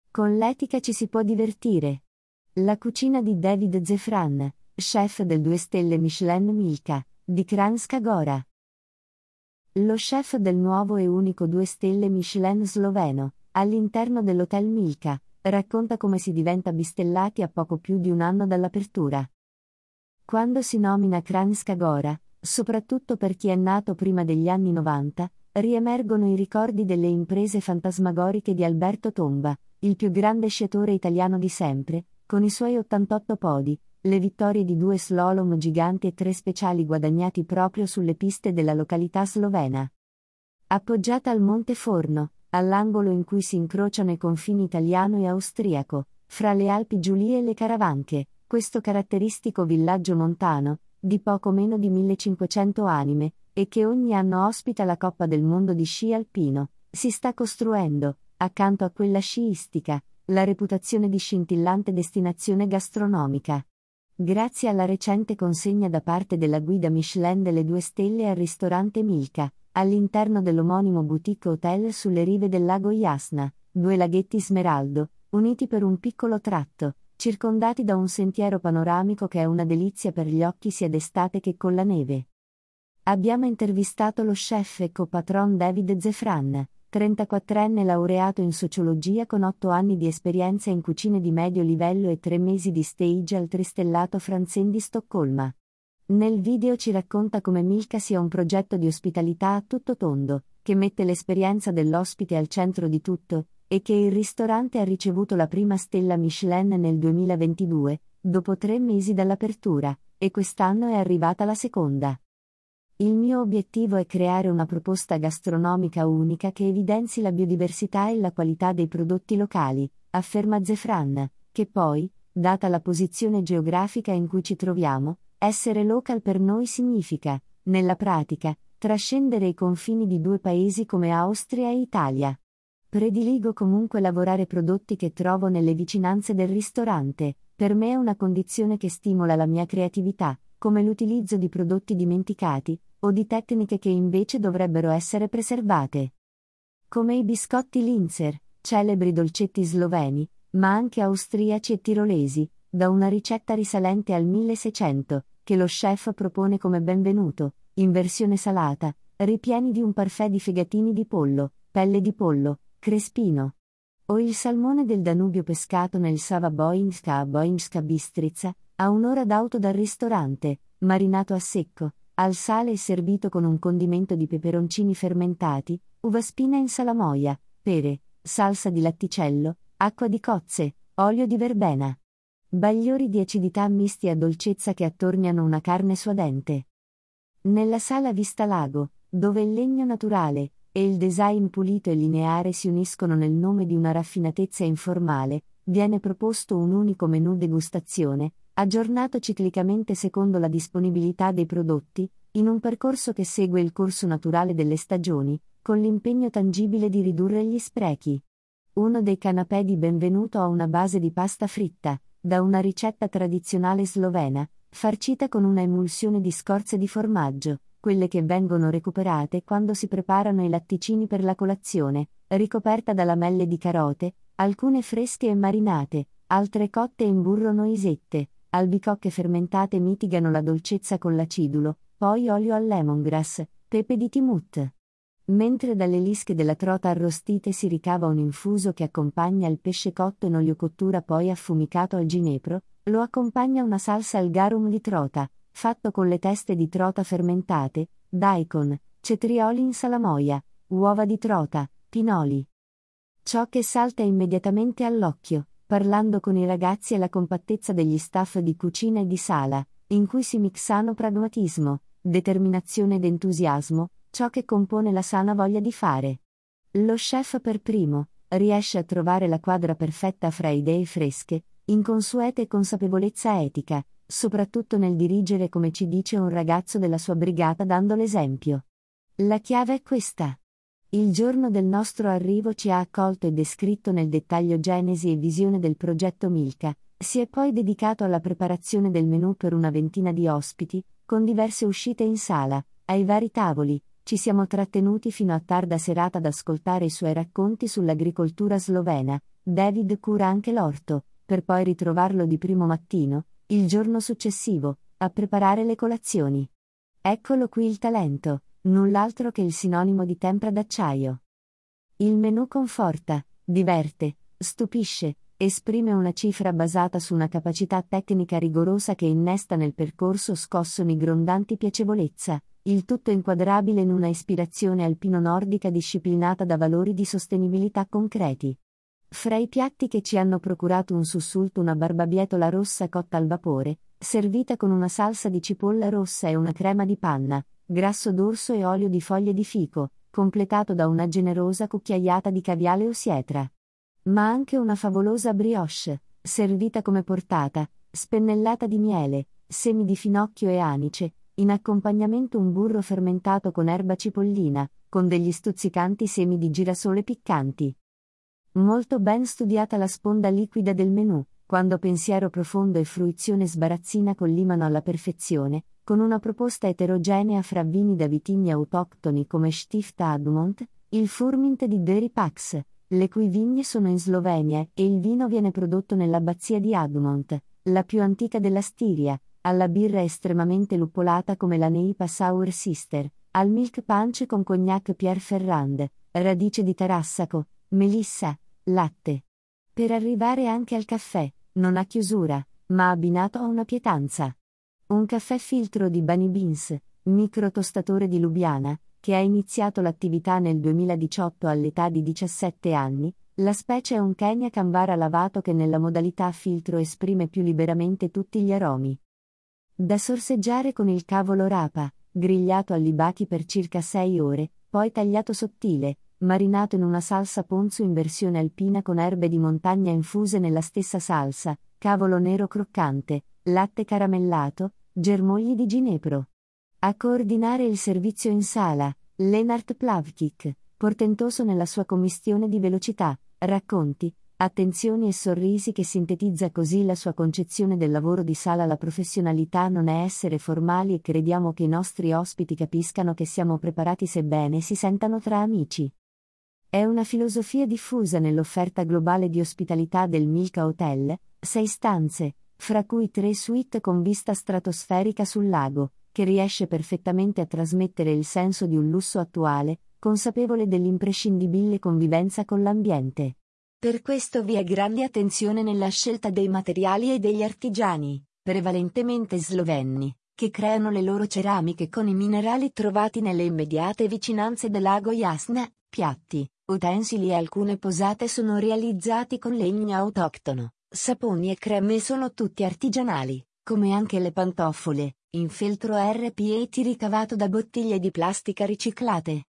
Con l'etica ci si può divertire. La cucina di David Zefran, chef del 2 stelle Michelin Milka, di Kranjska Gora. Lo chef del nuovo e unico 2 stelle Michelin sloveno, all'interno dell'hotel Milka, racconta come si diventa bistellati a poco più di un anno dall'apertura. Quando si nomina Kranjska Gora, soprattutto per chi è nato prima degli anni 90, riemergono i ricordi delle imprese fantasmagoriche di Alberto Tomba, il più grande sciatore italiano di sempre, con i suoi 88 podi, le vittorie di 2 slalom giganti e 3 speciali guadagnati proprio sulle piste della località slovena. Appoggiata al Monte Forno, all'angolo in cui si incrociano i confini italiano e austriaco, fra le Alpi Giulie e le Caravanche, questo caratteristico villaggio montano, di poco meno di 1500 anime, e che ogni anno ospita la Coppa del Mondo di sci alpino, si sta costruendo, accanto a quella sciistica, la reputazione di scintillante destinazione gastronomica. Grazie alla recente consegna da parte della guida Michelin delle 2 stelle al ristorante Milka, all'interno dell'omonimo boutique hotel sulle rive del lago Jasna, 2 laghetti Smeraldo, uniti per un piccolo tratto, circondati da un sentiero panoramico che è una delizia per gli occhi sia d'estate che con la neve. Abbiamo intervistato lo chef e co-patron David Zefran, 34enne laureato in sociologia con 8 anni di esperienza in cucine di medio livello e 3 mesi di stage al tristellato Franzén di Stoccolma. Nel video ci racconta come Milka sia un progetto di ospitalità a tutto tondo, che mette l'esperienza dell'ospite al centro di tutto, e che il ristorante ha ricevuto la prima stella Michelin nel 2022, dopo 3 mesi dall'apertura, e quest'anno è arrivata la seconda. Il mio obiettivo è creare una proposta gastronomica unica che evidenzi la biodiversità e la qualità dei prodotti locali, afferma Zefran, che poi, data la posizione geografica in cui ci troviamo, essere local per noi significa, nella pratica, trascendere i confini di 2 paesi come Austria e Italia. Prediligo comunque lavorare prodotti che trovo nelle vicinanze del ristorante, per me è una condizione che stimola la mia creatività, come l'utilizzo di prodotti dimenticati, o di tecniche che invece dovrebbero essere preservate. Come i biscotti Linzer, celebri dolcetti sloveni, ma anche austriaci e tirolesi, da una ricetta risalente al 1600, che lo chef propone come benvenuto, in versione salata, ripieni di un parfait di fegatini di pollo, pelle di pollo, crespino. O il salmone del Danubio pescato nel Sava Boinska Bistritza, a un'ora d'auto dal ristorante, marinato a secco, al sale e servito con un condimento di peperoncini fermentati, uva spina in salamoia, pere, salsa di latticello, acqua di cozze, olio di verbena. Bagliori di acidità misti a dolcezza che attorniano una carne suadente. Nella sala vista lago, dove il legno naturale e il design pulito e lineare si uniscono nel nome di una raffinatezza informale, viene proposto un unico menù degustazione, aggiornato ciclicamente secondo la disponibilità dei prodotti, in un percorso che segue il corso naturale delle stagioni, con l'impegno tangibile di ridurre gli sprechi. Uno dei canapè di benvenuto ha una base di pasta fritta, da una ricetta tradizionale slovena, farcita con una emulsione di scorze di formaggio, quelle che vengono recuperate quando si preparano i latticini per la colazione, ricoperta da lamelle di carote, alcune fresche e marinate, altre cotte in burro noisette, albicocche fermentate mitigano la dolcezza con l'acidulo, poi olio al lemongrass, pepe di Timut. Mentre dalle lische della trota arrostite si ricava un infuso che accompagna il pesce cotto in oliocottura poi affumicato al ginepro, lo accompagna una salsa al garum di trota, fatto con le teste di trota fermentate, daikon, cetrioli in salamoia, uova di trota, pinoli. Ciò che salta immediatamente all'occhio, parlando con i ragazzi è la compattezza degli staff di cucina e di sala, in cui si mixano pragmatismo, determinazione ed entusiasmo, ciò che compone la sana voglia di fare. Lo chef per primo riesce a trovare la quadra perfetta fra idee fresche, inconsuete e consapevolezza etica, soprattutto nel dirigere come ci dice un ragazzo della sua brigata dando l'esempio. La chiave è questa. Il giorno del nostro arrivo ci ha accolto e descritto nel dettaglio genesi e visione del progetto Milka, si è poi dedicato alla preparazione del menù per una ventina di ospiti, con diverse uscite in sala, ai vari tavoli, Ci siamo trattenuti fino a tarda serata ad ascoltare i suoi racconti sull'agricoltura slovena. David cura anche l'orto, per poi ritrovarlo di primo mattino, il giorno successivo, a preparare le colazioni. Eccolo qui il talento, null'altro che il sinonimo di tempra d'acciaio. Il menù conforta, diverte, stupisce, esprime una cifra basata su una capacità tecnica rigorosa che innesta nel percorso scossoni grondanti piacevolezza, il tutto inquadrabile in una ispirazione alpino-nordica disciplinata da valori di sostenibilità concreti. Fra i piatti che ci hanno procurato un sussulto una barbabietola rossa cotta al vapore, servita con una salsa di cipolla rossa e una crema di panna, grasso d'orso e olio di foglie di fico, completato da una generosa cucchiaiata di caviale o sietra. Ma anche una favolosa brioche, servita come portata, spennellata di miele, semi di finocchio e anice, in accompagnamento un burro fermentato con erba cipollina, con degli stuzzicanti semi di girasole piccanti. Molto ben studiata la sponda liquida del menù, quando pensiero profondo e fruizione sbarazzina collimano alla perfezione, con una proposta eterogenea fra vini da vitigni autoctoni come Stift Admont, il Furmint di Deri Pax, le cui vigne sono in Slovenia e il vino viene prodotto nell'abbazia di Admont, la più antica della Stiria, alla birra estremamente luppolata come la Neipa Sour Sister, al milk punch con cognac Pierre Ferrand, radice di tarassaco, melissa, latte. Per arrivare anche al caffè, non a chiusura, ma abbinato a una pietanza. Un caffè filtro di Bunny Beans, microtostatore di Lubiana, che ha iniziato l'attività nel 2018 all'età di 17 anni, la specie è un Kenya Canberra lavato che nella modalità a filtro esprime più liberamente tutti gli aromi. Da sorseggiare con il cavolo rapa, grigliato all'ibaki per circa 6 ore, poi tagliato sottile, marinato in una salsa ponzu in versione alpina con erbe di montagna infuse nella stessa salsa, cavolo nero croccante, latte caramellato, germogli di ginepro. A coordinare il servizio in sala, Lennart Plavkik, portentoso nella sua commistione di velocità, racconti, attenzioni e sorrisi che sintetizza così la sua concezione del lavoro di sala. La professionalità non è essere formali e crediamo che i nostri ospiti capiscano che siamo preparati sebbene si sentano tra amici. È una filosofia diffusa nell'offerta globale di ospitalità del Milka Hotel, 6 stanze, fra cui 3 suite con vista stratosferica sul lago, che riesce perfettamente a trasmettere il senso di un lusso attuale, consapevole dell'imprescindibile convivenza con l'ambiente. Per questo vi è grande attenzione nella scelta dei materiali e degli artigiani, prevalentemente sloveni, che creano le loro ceramiche con i minerali trovati nelle immediate vicinanze del lago Jasna. Piatti, utensili e alcune posate sono realizzati con legno autoctono, saponi e creme sono tutti artigianali, come anche le pantofole, in feltro RPET ricavato da bottiglie di plastica riciclate.